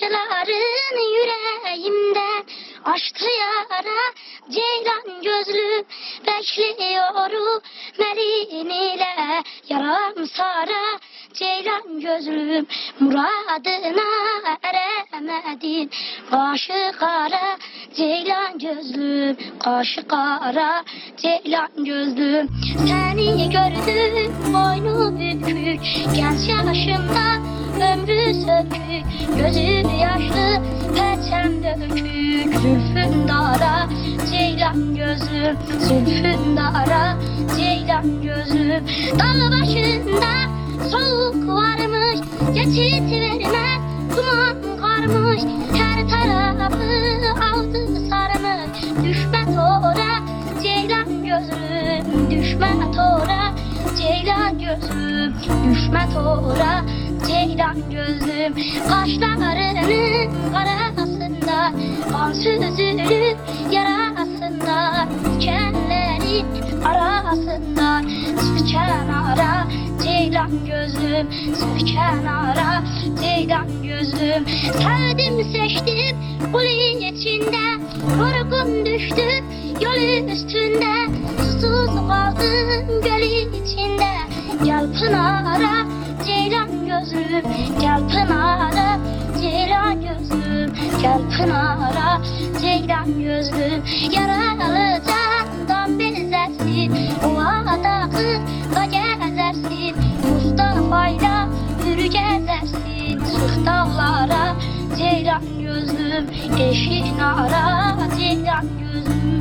acıların yüreğimden açtı yara. Ceylan gözlüm bekliyorum elin ile yaram sara. Ceylan gözlüm muradına eremedim, kaşı kara. Ceylan gözlüm kaşı kara. Ceylan gözlüm seni gördüm boynu bükük, genç yaşımda ömrü sökük, gözü yaşlı peçem dökük. Zülfün dara ceylan gözlüm, zülfün dara ceylan gözlüm. Dağ başında soğuk varmış, geçit vermez duman karmış. Her tarafı aldı sarmış, düşme tora ceylan gözlüm, düşme tora ceylan gözlüm, düşme tora ceylan gözlüm. Kaşlarının karasında kan süzülür yarasında, dikenlerin arasında sıçan ara ceylan gözlüm, sıçan ara ceylan gözlüm. Sevdim seçtim kul içinde, yorgun düştü yol üstünde. Susuz kaldım göl içinde, gel pınara ceylan gözlüm, gel pınara ceylan gözlüm, gel pınara ceylan gözlüm. Yaralı candan bezersin, ovada kızla gezersin, Mustafa'yla yürü gezersin. Çık dağlara ceylan gözlüm, eşin ara ceylan gözlüm.